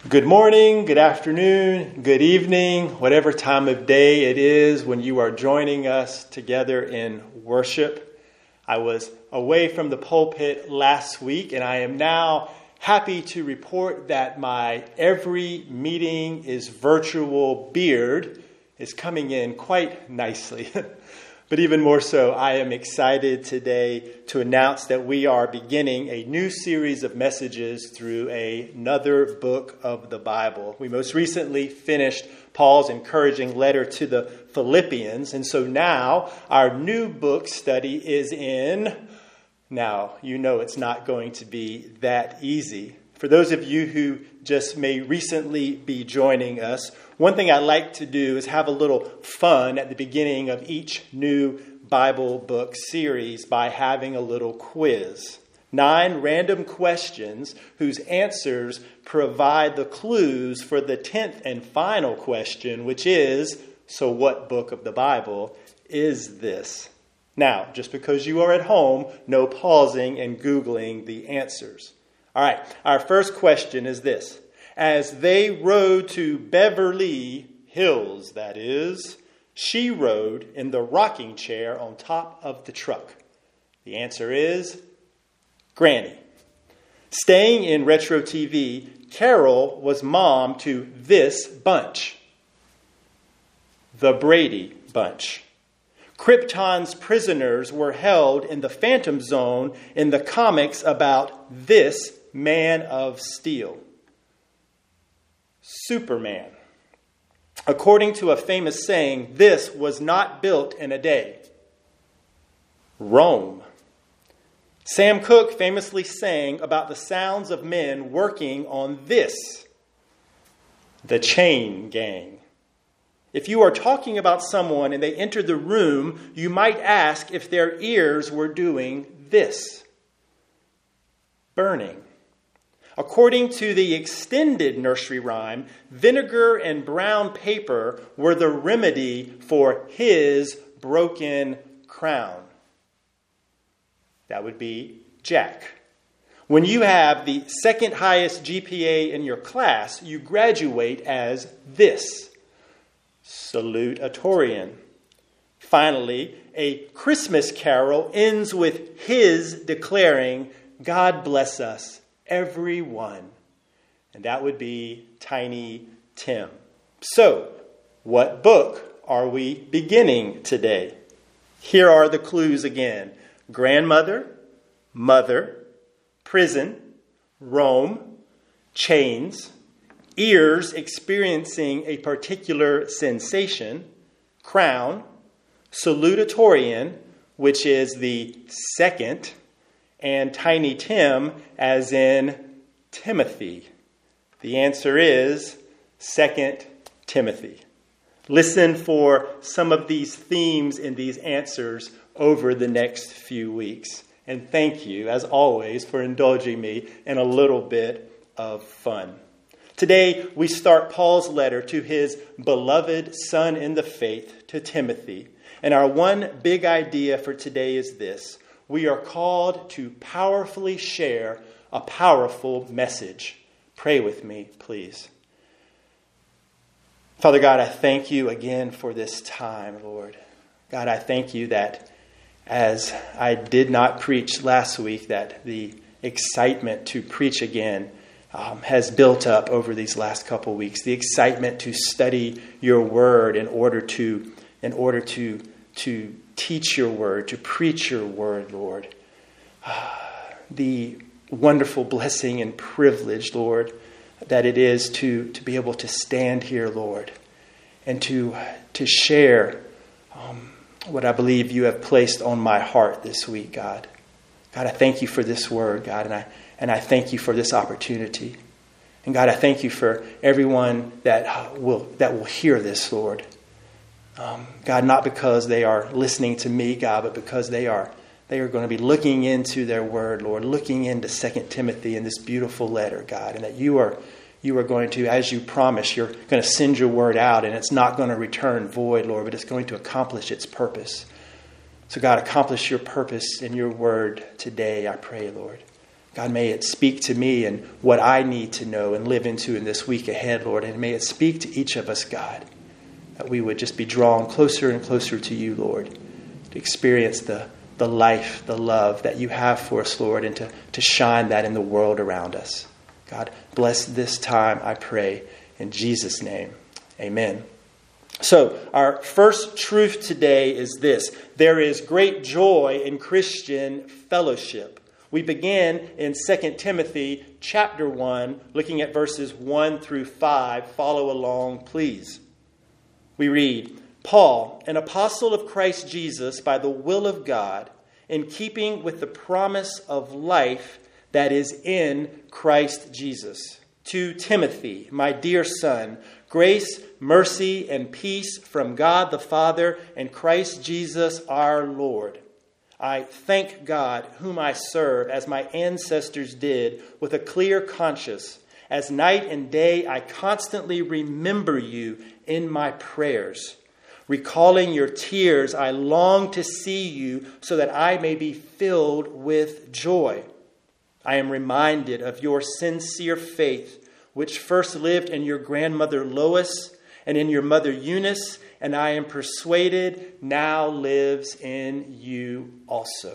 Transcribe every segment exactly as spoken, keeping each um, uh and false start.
Good morning, good afternoon, good evening, whatever time of day it is when you are joining us together in worship. I was away from the pulpit last week, and I am now happy to report that my every meeting is virtual beard is coming in quite nicely. But even more so, I am excited today to announce that we are beginning a new series of messages through a, another book of the Bible. We most recently finished Paul's encouraging letter to the Philippians, and so now our new book study is in, now you know it's not going to be that easy. For those of you who just may recently be joining us, one thing I like to do is have a little fun at the beginning of each new Bible book series by having a little quiz. Nine random questions whose answers provide the clues for the tenth and final question, which is, so what book of the Bible is this? Now, just because you are at home, no pausing and Googling the answers. All right, our first question is this. As they rode to Beverly Hills, that is, she rode in the rocking chair on top of the truck. The answer is Granny. Staying in retro T V, Carol was mom to this bunch. The Brady Bunch. Krypton's prisoners were held in the Phantom Zone in the comics about this Man of Steel. Superman. According to a famous saying, this was not built in a day. Rome. Sam Cooke famously sang about the sounds of men working on this. The Chain Gang. If you are talking about someone and they enter the room, you might ask if their ears were doing this. Burning. According to the extended nursery rhyme, vinegar and brown paper were the remedy for his broken crown. That would be Jack. When you have the second highest G P A in your class, you graduate as this. Salutatorian. Finally, a Christmas carol ends with his declaring, God bless us, everyone. And that would be Tiny Tim. So, what book are we beginning today? Here are the clues again. Grandmother, mother, prison, Rome, chains, ears experiencing a particular sensation, crown, salutatorian, which is the second, and Tiny Tim as in Timothy. The answer is Second Timothy. Listen for some of these themes in these answers over the next few weeks. And thank you, as always, for indulging me in a little bit of fun. Today, we start Paul's letter to his beloved son in the faith, to Timothy. And our one big idea for today is this. We are called to powerfully share a powerful message. Pray with me, please. Father God, I thank you again for this time, Lord. God, I thank you that as I did not preach last week, that the excitement to preach again um, has built up over these last couple weeks. The excitement to study your word in order to, in order to, to teach your word, to preach your word, Lord. Uh, the wonderful blessing and privilege, Lord, that it is to, to be able to stand here, Lord, and to, to share um, what I believe you have placed on my heart this week, God. God, I thank you for this word, God, and I and I thank you for this opportunity. And God, I thank you for everyone that will that will hear this, Lord. Um, God, not because they are listening to me, God, but because they are they are going to be looking into their word, Lord, looking into Second Timothy in this beautiful letter, God, and that you are you are going to, as you promise, you're going to send your word out, and it's not going to return void, Lord, but it's going to accomplish its purpose. So God, accomplish your purpose in your word today, I pray, Lord. God, may it speak to me and what I need to know and live into in this week ahead, Lord. And may it speak to each of us, God, that we would just be drawn closer and closer to you, Lord, to experience the, the life, the love that you have for us, Lord, and to, to shine that in the world around us. God, bless this time, I pray, in Jesus' name. Amen. So, our first truth today is this. There is great joy in Christian fellowship. We begin in Second Timothy chapter one, looking at verses one through five. Follow along, please. We read, Paul, an apostle of Christ Jesus by the will of God, in keeping with the promise of life that is in Christ Jesus. To Timothy, my dear son, grace, mercy, and peace from God the Father and Christ Jesus our Lord. I thank God, whom I serve, as my ancestors did, with a clear conscience. As night and day I constantly remember you in my prayers. Recalling your tears, I long to see you so that I may be filled with joy. I am reminded of your sincere faith, which first lived in your grandmother Lois and in your mother Eunice, and I am persuaded now lives in you also.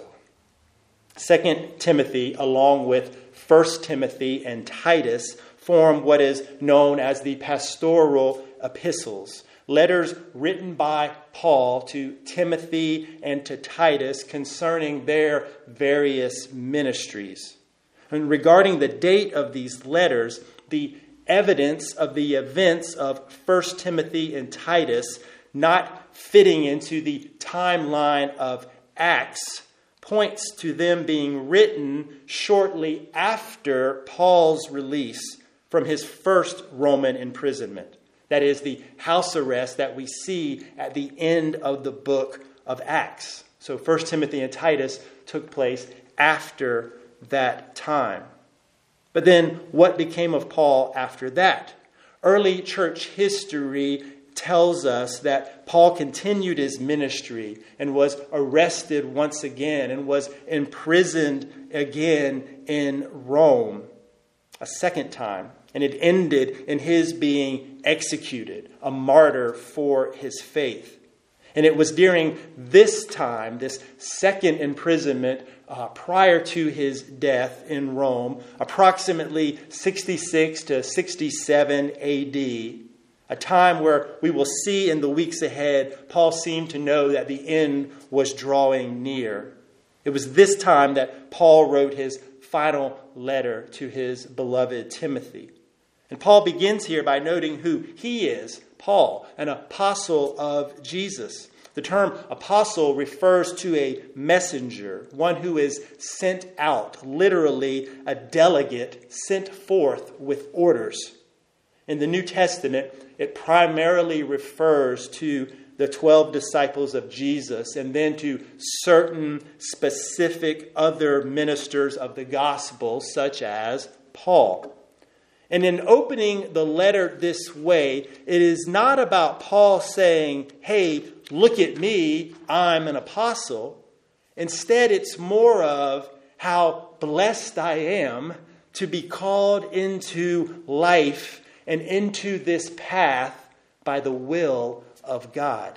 Second Timothy, along with First Timothy and Titus, form what is known as the pastoral epistles, letters written by Paul to Timothy and to Titus concerning their various ministries. And regarding the date of these letters, the evidence of the events of First Timothy and Titus not fitting into the timeline of Acts points to them being written shortly after Paul's release from his first Roman imprisonment. That is the house arrest that we see at the end of the book of Acts. So First Timothy and Titus took place after that time. But then what became of Paul after that? Early church history tells us that Paul continued his ministry and was arrested once again and was imprisoned again in Rome a second time. And it ended in his being executed, a martyr for his faith. And it was during this time, this second imprisonment, uh, prior to his death in Rome, approximately sixty-six to sixty-seven A D, a time where we will see in the weeks ahead, Paul seemed to know that the end was drawing near. It was this time that Paul wrote his final letter to his beloved Timothy. And Paul begins here by noting who he is, Paul, an apostle of Jesus. The term apostle refers to a messenger, one who is sent out, literally a delegate sent forth with orders. In the New Testament, it primarily refers to the twelve disciples of Jesus and then to certain specific other ministers of the gospel, such as Paul. And in opening the letter this way, it is not about Paul saying, hey, look at me, I'm an apostle. Instead, it's more of how blessed I am to be called into life and into this path by the will of God.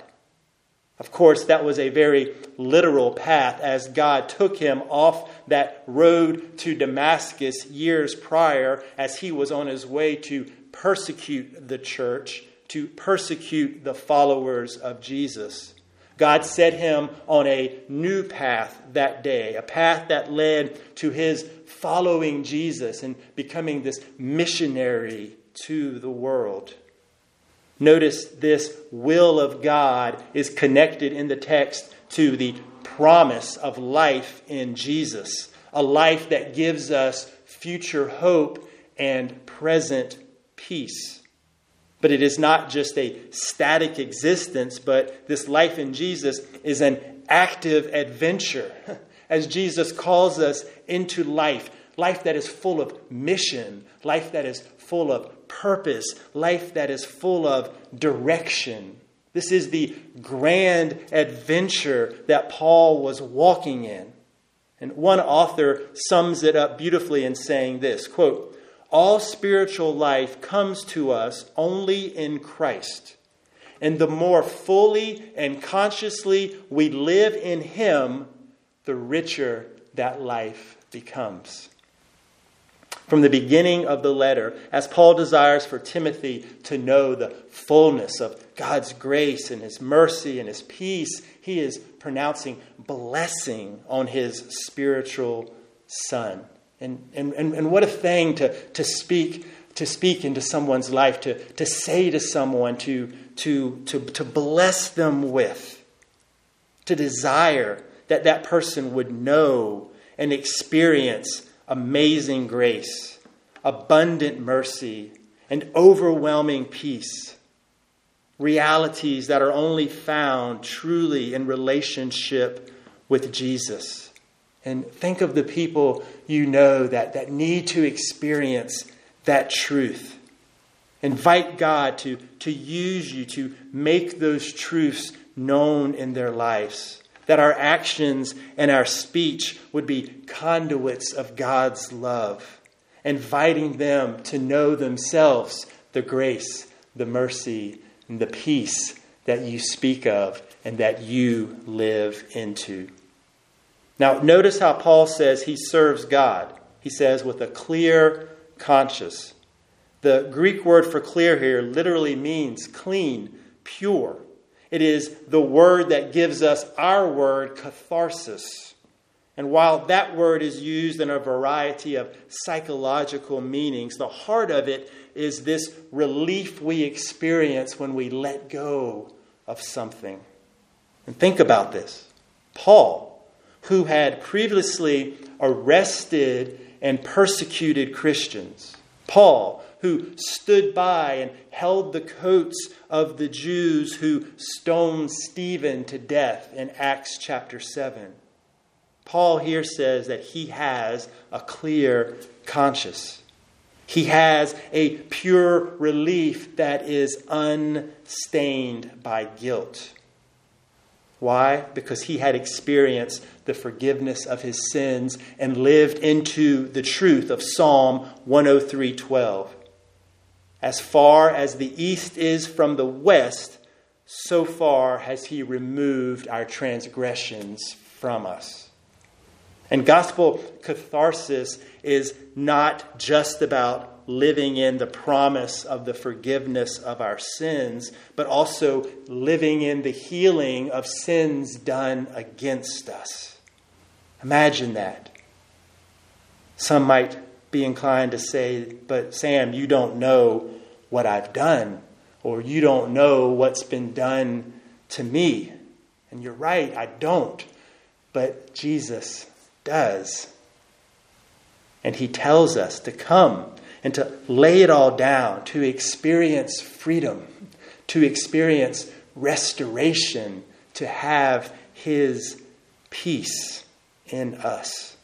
Of course, that was a very literal path as God took him off that road to Damascus years prior as he was on his way to persecute the church, to persecute the followers of Jesus. God set him on a new path that day, a path that led to his following Jesus and becoming this missionary to the world. Notice this will of God is connected in the text to the promise of life in Jesus, a life that gives us future hope and present peace. But it is not just a static existence, but this life in Jesus is an active adventure as Jesus calls us into life, life that is full of mission, life that is full of purpose, life that is full of direction. This is the grand adventure that Paul was walking in. And one author sums it up beautifully in saying this, quote, "All spiritual life comes to us only in Christ. And the more fully and consciously we live in Him, the richer that life becomes." From the beginning of the letter, as Paul desires for Timothy to know the fullness of God's grace and His mercy and His peace, he is pronouncing blessing on his spiritual son. And, and, and, and what a thing to, to speak to speak into someone's life, to, to say to someone, to, to, to, to bless them with, to desire that that person would know and experience amazing grace, abundant mercy, and overwhelming peace. Realities that are only found truly in relationship with Jesus. And think of the people you know that, that need to experience that truth. Invite God to, to use you to make those truths known in their lives. That our actions and our speech would be conduits of God's love, inviting them to know themselves the grace, the mercy, and the peace that you speak of and that you live into. Now, notice how Paul says he serves God. He says with a clear conscience. The Greek word for clear here literally means clean, pure. It is the word that gives us our word, catharsis. And while that word is used in a variety of psychological meanings, the heart of it is this relief we experience when we let go of something. And think about this. Paul, who had previously arrested and persecuted Christians. Paul, who stood by and held the coats of the Jews who stoned Stephen to death in Acts chapter seven. Paul here says that he has a clear conscience. He has a pure relief that is unstained by guilt. Why? Because he had experienced the forgiveness of his sins and lived into the truth of Psalm one oh three twelve. As far as the east is from the west, so far has He removed our transgressions from us. And gospel catharsis is not just about living in the promise of the forgiveness of our sins, but also living in the healing of sins done against us. Imagine that. Some might be inclined to say, but Sam, you don't know what I've done, or you don't know what's been done to me. And you're right, I don't. But Jesus does. And He tells us to come and to lay it all down, to experience freedom, to experience restoration, to have His peace in us.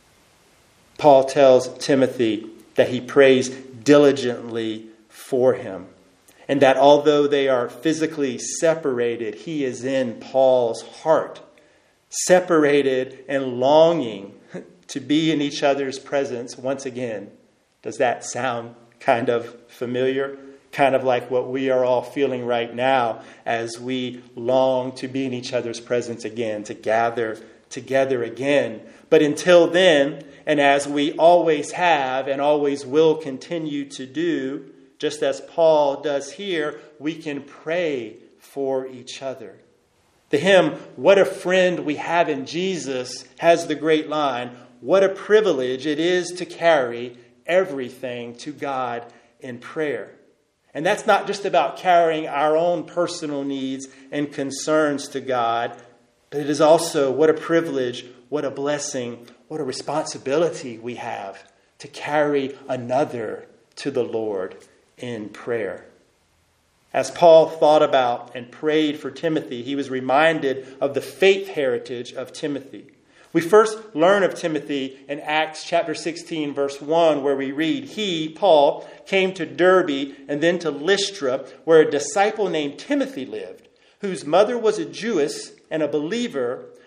Paul tells Timothy that he prays diligently for him, and that although they are physically separated, he is in Paul's heart, separated and longing to be in each other's presence once again. Does that sound kind of familiar? Kind of like what we are all feeling right now as we long to be in each other's presence again, to gather together again. But until then, and as we always have and always will continue to do, just as Paul does here, we can pray for each other. The hymn, "What a Friend We Have in Jesus," has the great line, "What a privilege it is to carry everything to God in prayer." And that's not just about carrying our own personal needs and concerns to God, but it is also what a privilege, what a blessing, what a responsibility we have to carry another to the Lord in prayer. As Paul thought about and prayed for Timothy, he was reminded of the faith heritage of Timothy. We first learn of Timothy in Acts chapter sixteen, verse one, where we read, "He, Paul, came to Derbe and then to Lystra, where a disciple named Timothy lived, whose mother was a Jewess and a believer,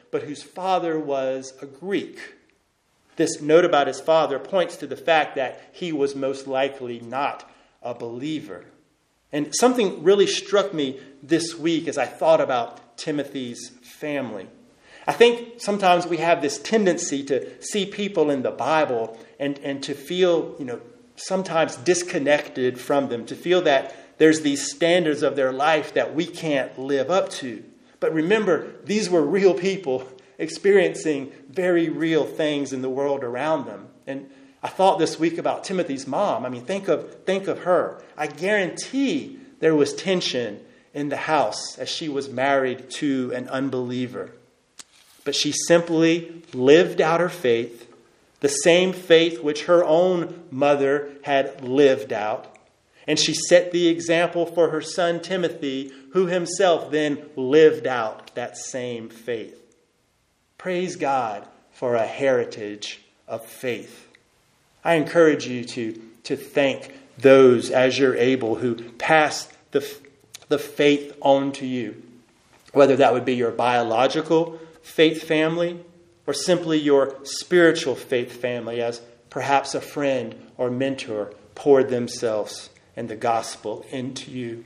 but whose father was a Greek. This note about his father points to the fact that he was most likely not a believer. And something really struck me this week as I thought about Timothy's family. I think sometimes we have this tendency to see people in the Bible and, and to feel, you know, sometimes disconnected from them, to feel that there's these standards of their life that we can't live up to. But remember, these were real people experiencing very real things in the world around them. And I thought this week about Timothy's mom. I mean, think of think of her. I guarantee there was tension in the house as she was married to an unbeliever. But she simply lived out her faith, the same faith which her own mother had lived out. And she set the example for her son Timothy, who himself then lived out that same faith. Praise God for a heritage of faith. I encourage you to, to thank those as you're able who passed the, the faith on to you, whether that would be your biological faith family or simply your spiritual faith family, as perhaps a friend or mentor poured themselves and the gospel into you.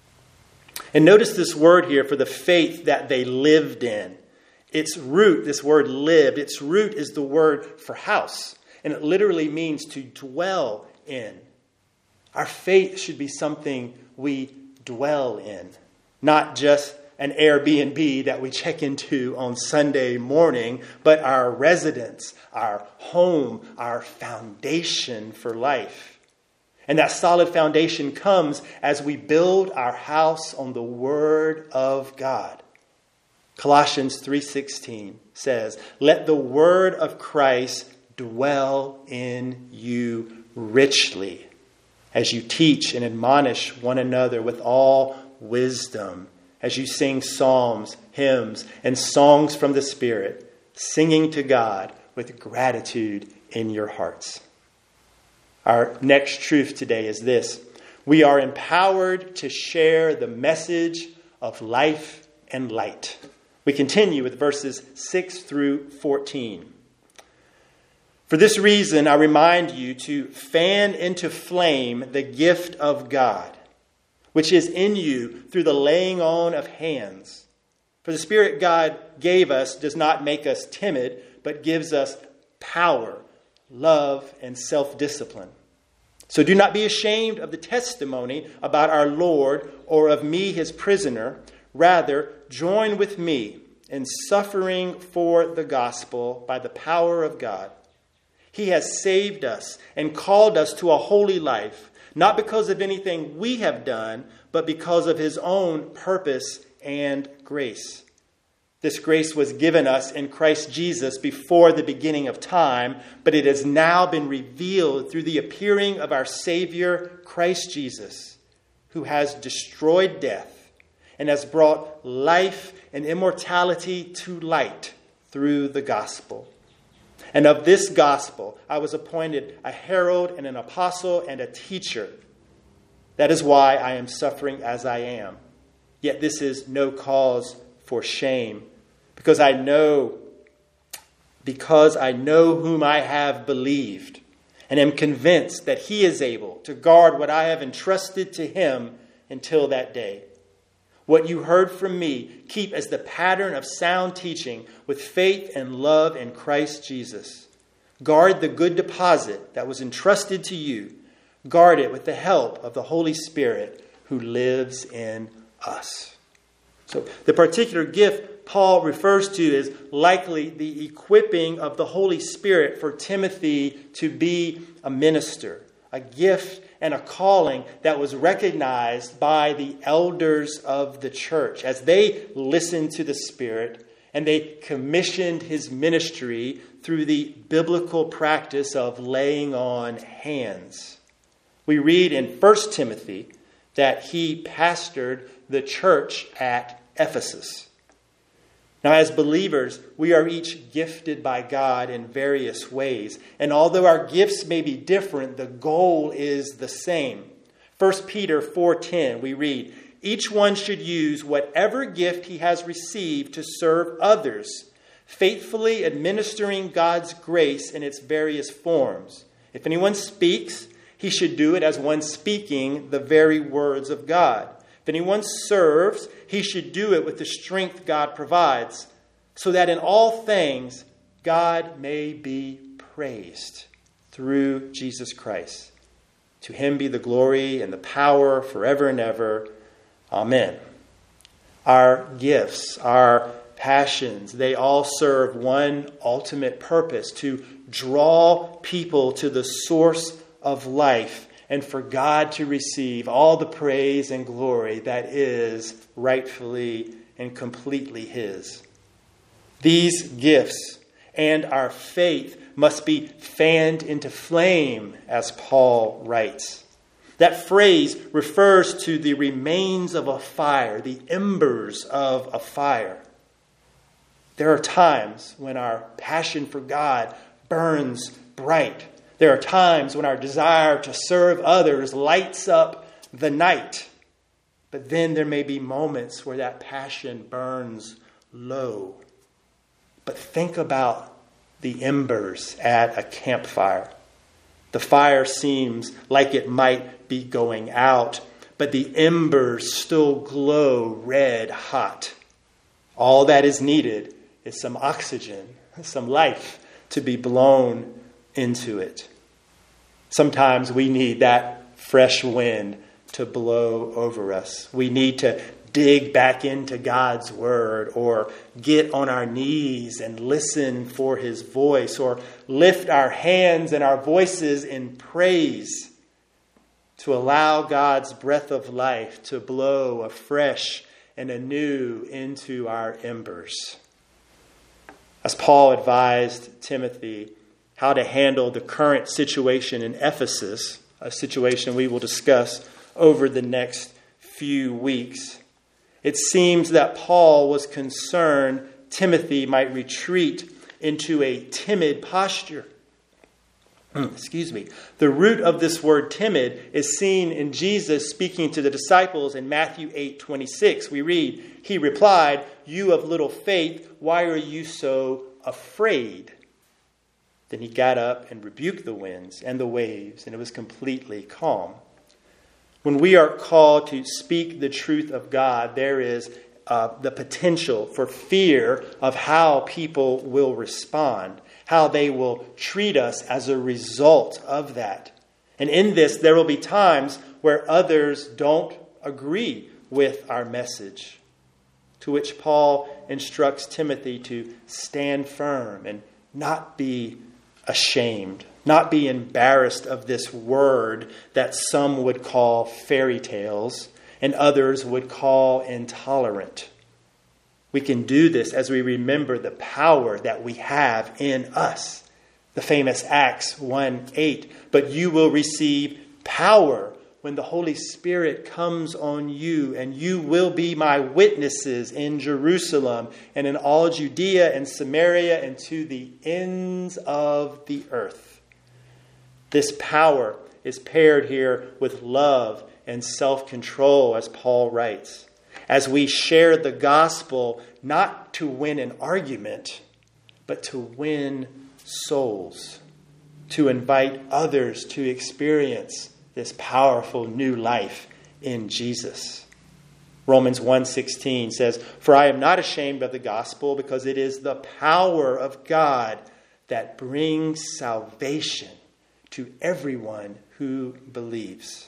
And notice this word here for the faith that they lived in. Its root, this word lived, its root is the word for house. And it literally means to dwell in. Our faith should be something we dwell in, not just an Airbnb that we check into on Sunday morning, but our residence, our home, our foundation for life. And that solid foundation comes as we build our house on the Word of God. Colossians three sixteen says, "Let the word of Christ dwell in you richly, as you teach and admonish one another with all wisdom, as you sing psalms, hymns, and songs from the Spirit, singing to God with gratitude in your hearts." Our next truth today is this: we are empowered to share the message of life and light. We continue with verses six through fourteen. "For this reason, I remind you to fan into flame the gift of God, which is in you through the laying on of hands. For the Spirit God gave us does not make us timid, but gives us power, love, and self-discipline. So do not be ashamed of the testimony about our Lord or of me, his prisoner. Rather, join with me in suffering for the gospel by the power of God. He has saved us and called us to a holy life, not because of anything we have done, but because of his own purpose and grace. This grace was given us in Christ Jesus before the beginning of time, but it has now been revealed through the appearing of our Savior, Christ Jesus, who has destroyed death and has brought life and immortality to light through the gospel. And of this gospel, I was appointed a herald and an apostle and a teacher. That is why I am suffering as I am. Yet this is no cause for shame, because I know, because I know whom I have believed, and am convinced that he is able to guard what I have entrusted to him until that day. What you heard from me, keep as the pattern of sound teaching with faith and love in Christ Jesus. Guard the good deposit that was entrusted to you. Guard it with the help of the Holy Spirit who lives in us." So the particular gift Paul refers to is likely the equipping of the Holy Spirit for Timothy to be a minister, a gift and a calling that was recognized by the elders of the church as they listened to the Spirit and they commissioned his ministry through the biblical practice of laying on hands. We read in First Timothy that he pastored the church at Ephesus. Now, as believers, we are each gifted by God in various ways. And although our gifts may be different, the goal is the same. First Peter four ten, we read, "Each one should use whatever gift he has received to serve others, faithfully administering God's grace in its various forms. If anyone speaks, he should do it as one speaking the very words of God. If anyone serves, he should do it with the strength God provides, so that in all things God may be praised through Jesus Christ. To him be the glory and the power forever and ever. Amen. Our gifts, our passions, they all serve one ultimate purpose: to draw people to the source of life and for God to receive all the praise and glory that is rightfully and completely his. These gifts and our faith must be fanned into flame, as Paul writes. That phrase refers to the remains of a fire, the embers of a fire. There are times when our passion for God burns bright. There are times when our desire to serve others lights up the night. But then there may be moments where that passion burns low. But think about the embers at a campfire. The fire seems like it might be going out, but the embers still glow red hot. All that is needed is some oxygen, some life to be blown into it. Sometimes we need that fresh wind to blow over us. We need to dig back into God's word, or get on our knees and listen for his voice, or lift our hands and our voices in praise to allow God's breath of life to blow afresh and anew into our embers. As Paul advised Timothy how to handle the current situation in Ephesus, a situation we will discuss over the next few weeks, it seems that Paul was concerned Timothy might retreat into a timid posture. Excuse me. The root of this word timid is seen in Jesus speaking to the disciples in Matthew eight twenty-six. We read, he replied, "You of little faith, why are you so afraid?" Then he got up and rebuked the winds and the waves, and it was completely calm. When we are called to speak the truth of God, there is uh, the potential for fear of how people will respond, how they will treat us as a result of that. And in this, there will be times where others don't agree with our message, to which Paul instructs Timothy to stand firm and not be ashamed, not be embarrassed of this word that some would call fairy tales and others would call intolerant. We can do this as we remember the power that we have in us. The famous Acts one eight, "But you will receive power when the Holy Spirit comes on you, and you will be my witnesses in Jerusalem and in all Judea and Samaria and to the ends of the earth." This power is paired here with love and self-control, as Paul writes, as we share the gospel not to win an argument, but to win souls, to invite others to experience this powerful new life in Jesus. Romans one sixteen says, "For I am not ashamed of the gospel, because it is the power of God that brings salvation to everyone who believes."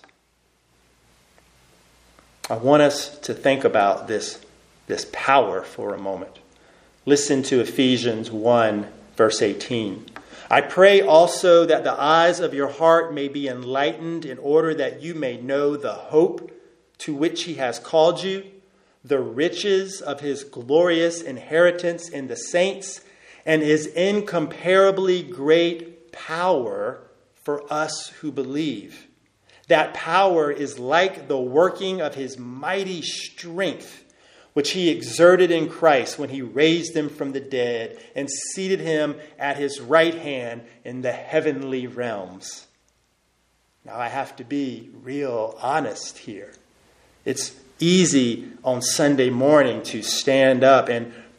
I want us to think about this, this power for a moment. Listen to Ephesians one, verse eighteen. "I pray also that the eyes of your heart may be enlightened, in order that you may know the hope to which he has called you, the riches of his glorious inheritance in the saints, and his incomparably great power for us who believe. That power is like the working of his mighty strength, which he exerted in Christ when he raised him from the dead and seated him at his right hand in the heavenly realms." Now, I have to be real honest here. It's easy on Sunday morning to stand up and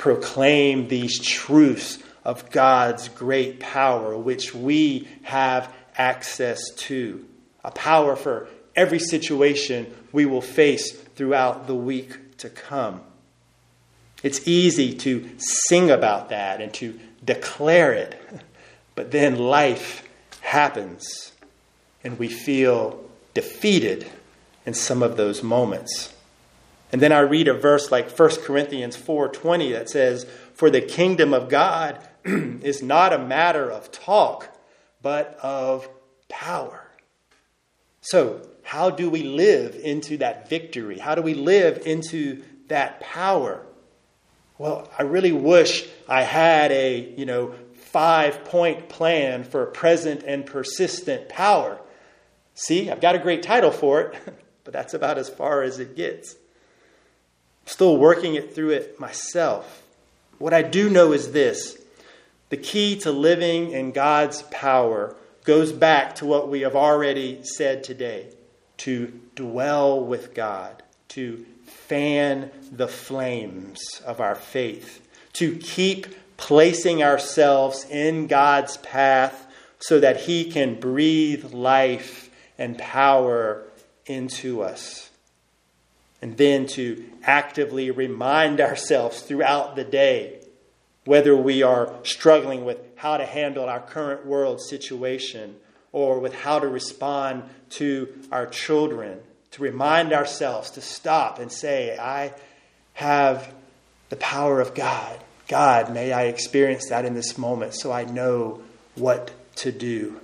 proclaim these truths of God's great power, which we have access to. A power for every situation we will face throughout the week to come. It's easy to sing about that and to declare it, but then life happens and we feel defeated in some of those moments. And then I read a verse like First Corinthians four twenty that says, "For the kingdom of God is not a matter of talk, but of power." So, how do we live into that victory? How do we live into that power? Well, I really wish I had a, you know, five-point plan for present and persistent power. See, I've got a great title for it, but that's about as far as it gets. I'm still working it through it myself. What I do know is this: the key to living in God's power goes back to what we have already said today: to dwell with God, to fan the flames of our faith, to keep placing ourselves in God's path so that He can breathe life and power into us. And then to actively remind ourselves throughout the day, whether we are struggling with how to handle our current world situation or with how to respond to our children, to remind ourselves to stop and say, I have the power of God. God, may I experience that in this moment so I know what to do.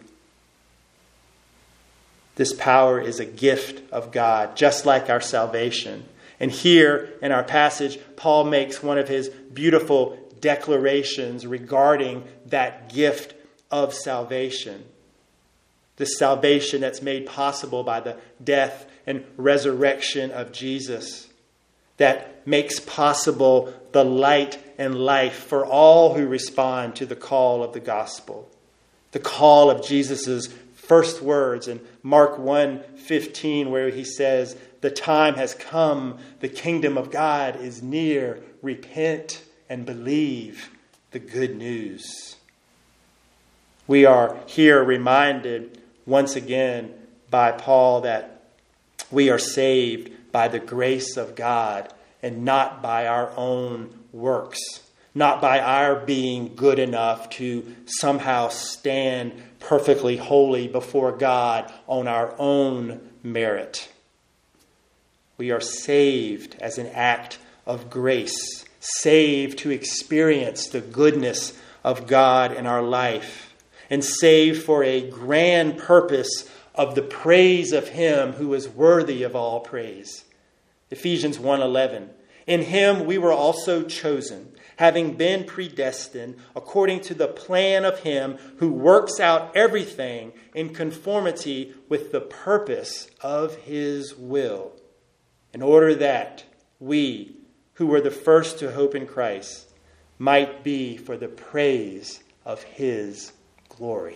This power is a gift of God, just like our salvation. And here in our passage, Paul makes one of his beautiful declarations regarding that gift of salvation. This salvation that's made possible by the death and resurrection of Jesus, that makes possible the light and life for all who respond to the call of the gospel. The call of Jesus' first words in Mark one fifteen, where he says, "The time has come, the kingdom of God is near. Repent and believe the good news." We are here reminded once again by Paul that we are saved by the grace of God and not by our own works, not by our being good enough to somehow stand perfectly holy before God on our own merit. We are saved as an act of grace, saved to experience the goodness of God in our life, and saved for a grand purpose of the praise of Him who is worthy of all praise. Ephesians one eleven, "In Him we were also chosen, having been predestined according to the plan of Him who works out everything in conformity with the purpose of His will, in order that we, who were the first to hope in Christ, might be for the praise of His glory."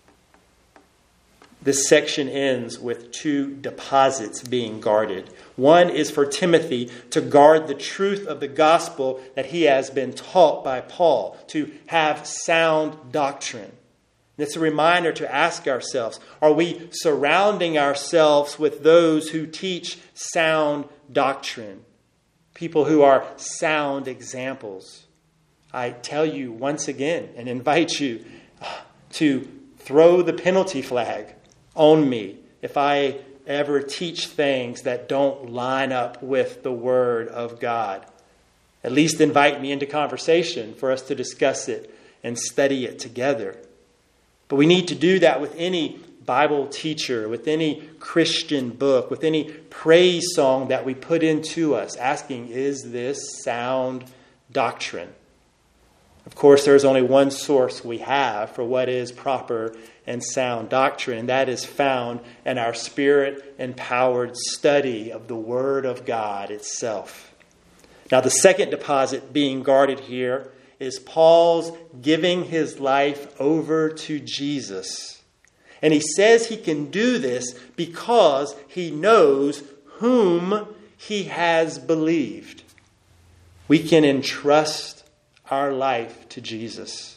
This section ends with two deposits being guarded. One is for Timothy to guard the truth of the gospel that he has been taught by Paul, to have sound doctrine. And it's a reminder to ask ourselves, are we surrounding ourselves with those who teach sound doctrine? People who are sound examples. I tell you once again and invite you to throw the penalty flag on me if I ever teach things that don't line up with the Word of God. At least invite me into conversation for us to discuss it and study it together. But we need to do that with any Bible teacher, with any Christian book, with any praise song that we put into us, asking, is this sound doctrine? Of course, there's only one source we have for what is proper and sound doctrine, and that is found in our Spirit-empowered study of the Word of God itself. Now, the second deposit being guarded here is Paul's giving his life over to Jesus. And he says he can do this because he knows whom he has believed. We can entrust our life to Jesus.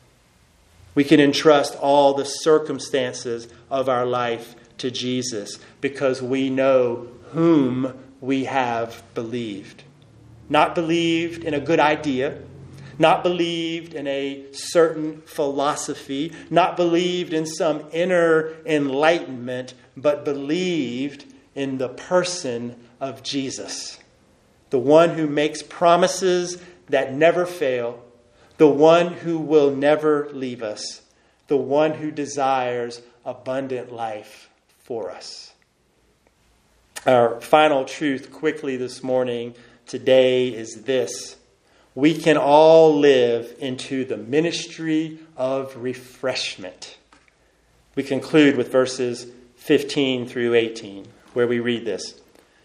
We can entrust all the circumstances of our life to Jesus because we know whom we have believed. Not believed in a good idea, not believed in a certain philosophy, not believed in some inner enlightenment, but believed in the person of Jesus, the one who makes promises that never fail, the one who will never leave us, the one who desires abundant life for us. Our final truth quickly this morning, today, is this. We can all live into the ministry of refreshment. We conclude with verses fifteen through eighteen, where we read this.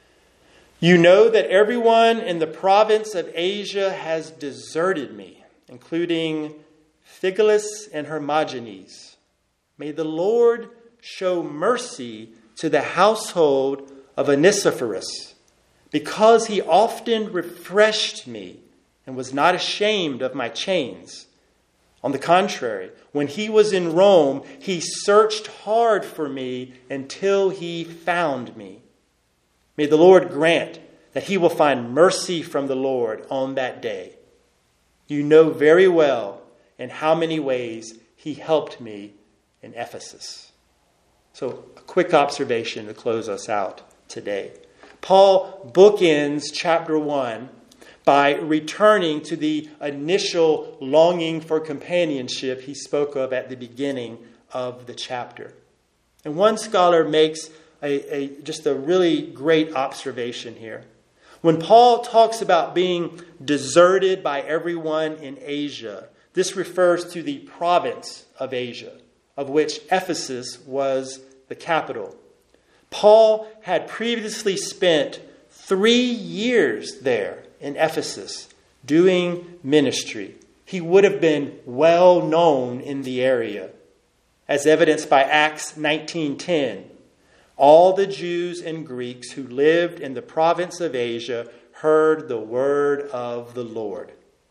You know that everyone in the province of Asia has deserted me, including Phygelus and Hermogenes. May the Lord show mercy to the household of Onesiphorus, because he often refreshed me and was not ashamed of my chains. On the contrary, when he was in Rome, he searched hard for me until he found me. May the Lord grant that he will find mercy from the Lord on that day. You know very well in how many ways he helped me in Ephesus. So, a quick observation to close us out today. Paul bookends chapter one by returning to the initial longing for companionship he spoke of at the beginning of the chapter. And one scholar makes a, a just a really great observation here. When Paul talks about being deserted by everyone in Asia, this refers to the province of Asia, of which Ephesus was the capital. Paul had previously spent three years there in Ephesus doing ministry. He would have been well known in the area, as evidenced by Acts nineteen ten. All the Jews and Greeks who lived in the province of Asia heard the word of the Lord.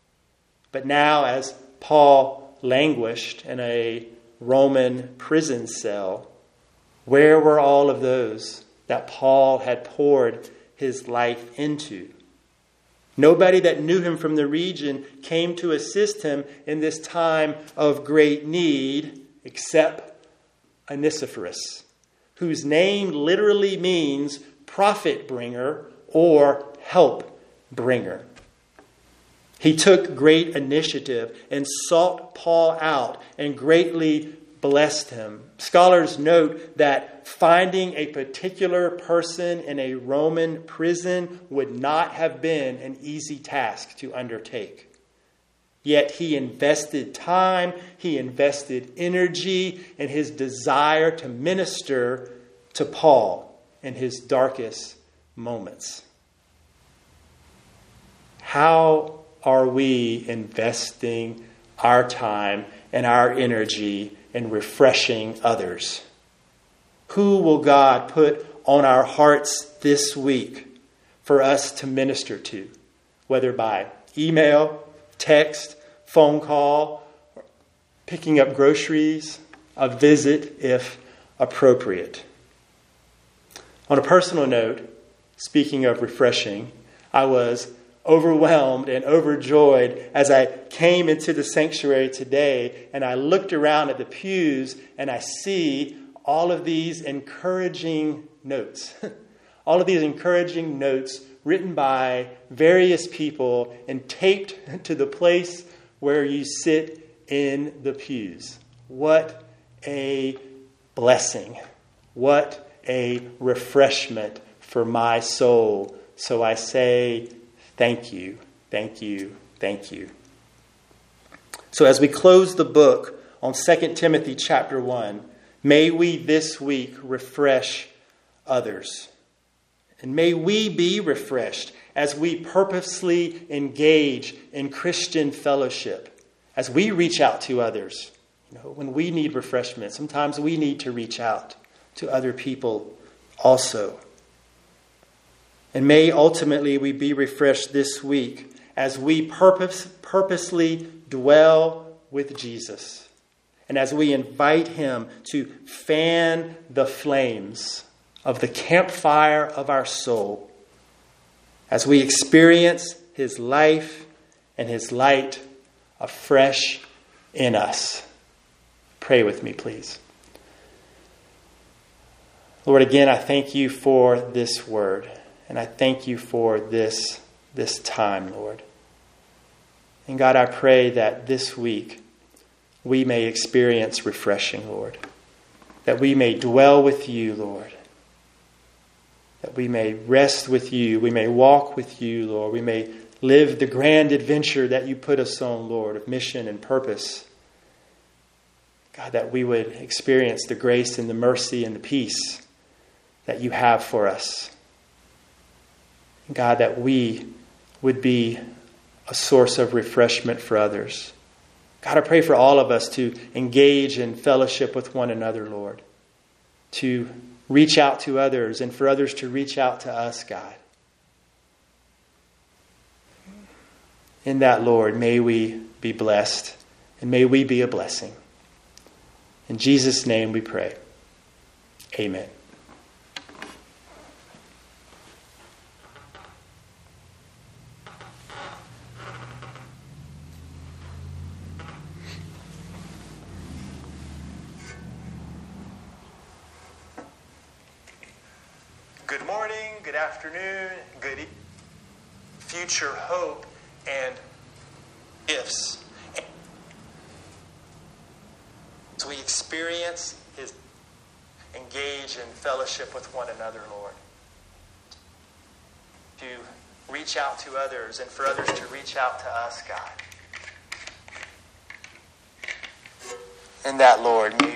But now, as Paul languished in a Roman prison cell, where were all of those that Paul had poured his life into? Nobody that knew him from the region came to assist him in this time of great need except Onesiphorus, whose name literally means profit bringer or help bringer. He took great initiative and sought Paul out and greatly blessed him. Scholars note that finding a particular person in a Roman prison would not have been an easy task to undertake. Yet he invested time, he invested energy in his desire to minister to Paul in his darkest moments. How are we investing our time and our energy in refreshing others? Who will God put on our hearts this week for us to minister to, whether by email, text, phone call, picking up groceries, a visit if appropriate? On a personal note, speaking of refreshing, I was overwhelmed and overjoyed as I came into the sanctuary today and I looked around at the pews and I see all of these encouraging notes. All of these encouraging notes written by various people and taped to the place where you sit in the pews. What a blessing. What a refreshment for my soul. So I say, thank you, thank you, thank you. So as we close the book on Second Timothy chapter one, may we this week refresh others. And may we be refreshed as we purposely engage in Christian fellowship, as we reach out to others. You know, when we need refreshment, sometimes we need to reach out to other people also. And may ultimately we be refreshed this week as we purpose, purposely dwell with Jesus, and as we invite him to fan the flames of the campfire of our soul, as we experience his life and his light afresh in us. Pray with me, please. Lord, again, I thank you for this word, and I thank you for this, this time, Lord. And God, I pray that this week we may experience refreshing, Lord. That we may dwell with you, Lord. That we may rest with you. We may walk with you, Lord. We may live the grand adventure that you put us on, Lord, of mission and purpose. God, that we would experience the grace and the mercy and the peace that you have for us. God, that we would be a source of refreshment for others. God, I pray for all of us to engage in fellowship with one another, Lord. To reach out to others and for others to reach out to us, God. In that, Lord, may we be blessed and may we be a blessing. In Jesus' name we pray. Amen. Good morning, good afternoon, good evening. Future hope and gifts. As we experience his engage in fellowship with one another, Lord. To reach out to others and for others to reach out to us, God. In that, Lord, may